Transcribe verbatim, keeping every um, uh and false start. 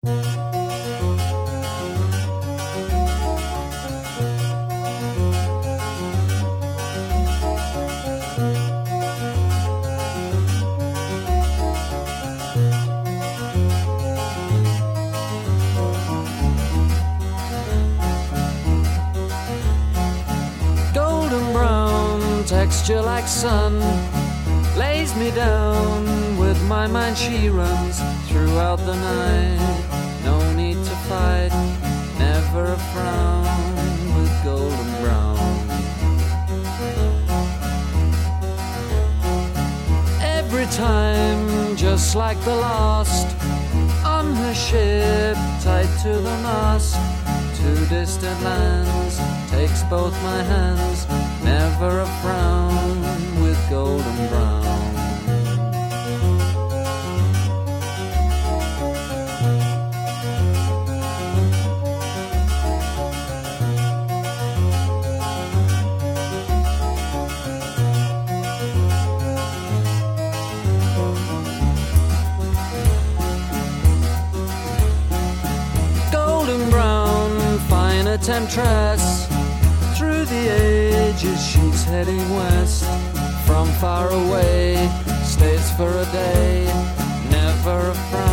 Texture like sun lays me down. With my mind she runs throughout the night. No need to fight, never a frown. With golden brown, every time just like the last. On her ship tied to the mast, to distant lands takes both my hands. Never a frown with golden brown. Golden brown, fine a temptress. Through the ages she's heading west. From far away, stays for a day. Never a frown.